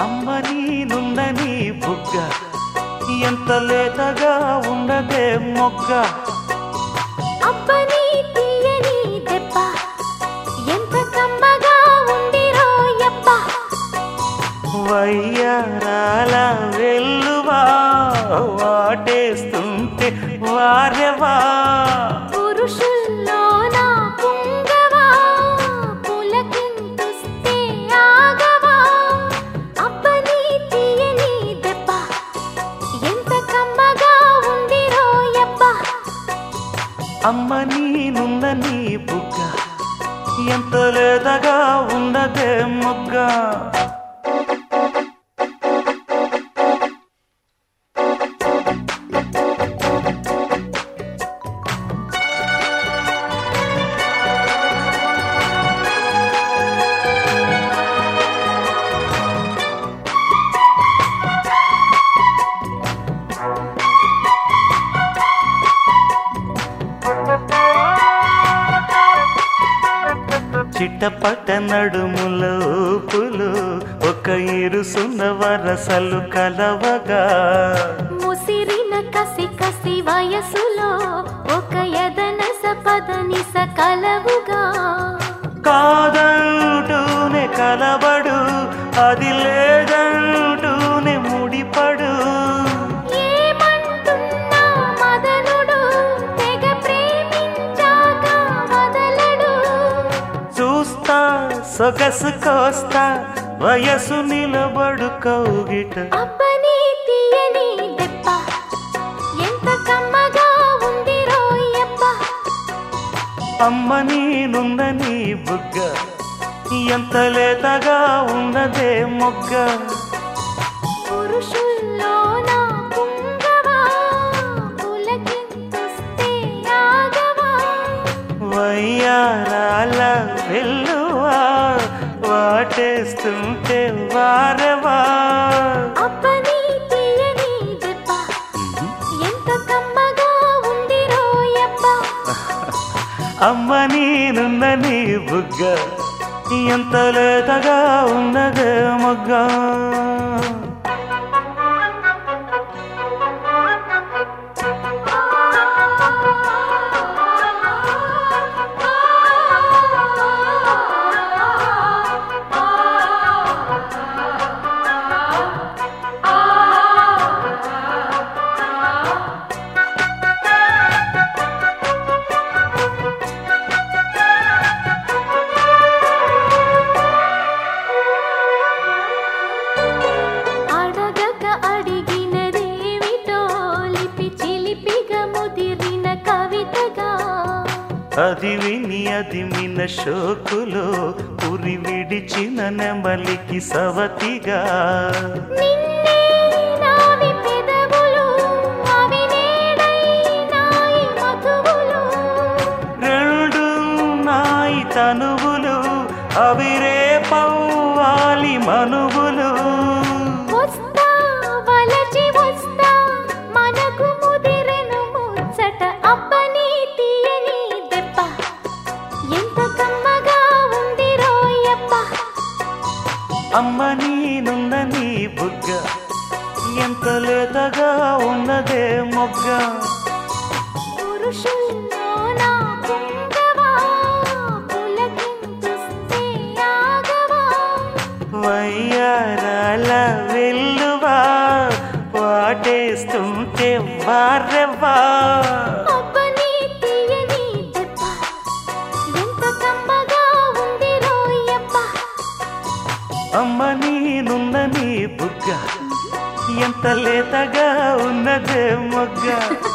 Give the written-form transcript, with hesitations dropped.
అమ్మ నీనుందని బుగ్గ ఎంత లేతగా ఉండదే మొగ్గ అబ్బని తీయని దెబ్బ ఎంత కమ్మగా ఉంది రోయప్ప వయ్యారాల వెల్లువా వాటేస్తుంటే వారెవా పురుషుల్లోన పుంగవా పులకింతుస్తే ఆగవా అబ్బని తీయని దెబ్బ ఎంత కమ్మగా ఉంది రోయప్ప అమ్మ నీనుందని బుగ్గ ఎంత లేతగా ఉండదే మొగ్గ చిట్టపట్ట నడుముల ఊపులు ఒక ఇరుసున్న వరసలు కలవగా ముసిరిన కసి కసి వయసులో ఒక యదనస పదనిస కలవుగా కాదంటూనే కలబడు అది లేదంటూనే ముడిపడు ఏమంటున్నా మదనుడు తెగ ప్రేమించాక వదలడు చూస్తా సొగసు కోస్తా వయసు నిలబడు కౌగిట అబ్బని తీయని దెబ్బ ఎంత కమ్మగా ఉంది రోయప్ప అమ్మ నీనుందని బుగ్గ ఎంత లేతగా ఉన్నదే మొగ్గ పురుషుల్లోన పుంగవా పులకింతుస్తే ఆగవా వయ్యారాల వెల్లువా వాటేస్తుంటే వారెవా అబ్బని తీయని దెబ్బ ఎంత కమ్మగా ఉంది రోయప్ప అమ్మ నీనుందని బుగ్గ ఎంత లేతగా ఉన్నదే మొగ్గ అడగక అడిగినదేమిటో లిపి చిలిపిగా ముదిరిన కవితగా అది విని అది మిన షోకులో ఉరి విడిచిన నెమలికి సవతిగా నిన్నే నావి పెదవులు అవి నేడై నాయి మధువులు రెండు నాయి తనువులు అవి రేపవ్వాలి మనువులు వస్తా వలచి వస్తా మనకు ముదిరెను ముచ్చట అబ్బని తీయని దెబ్బ ఎంత కమ్మగా ఉంది రోయప్ప అమ్మ నీనుందని బుగ్గ ఎంత లేతగా ఉన్నదే మొగ్గ పురుషుల్లోన పుంగవా పులకింతుస్తే ఆగవా వయ్యారాల వెల్లువా వాటేస్తుంటే వారెవా అబ్బని తీయని దెబ్బ ఎంత కమ్మగా ఉంది రోయప్ప అమ్మ నీనుందని బుగ్గ ఎంత లేతగా ఉన్నదే మొగ్గ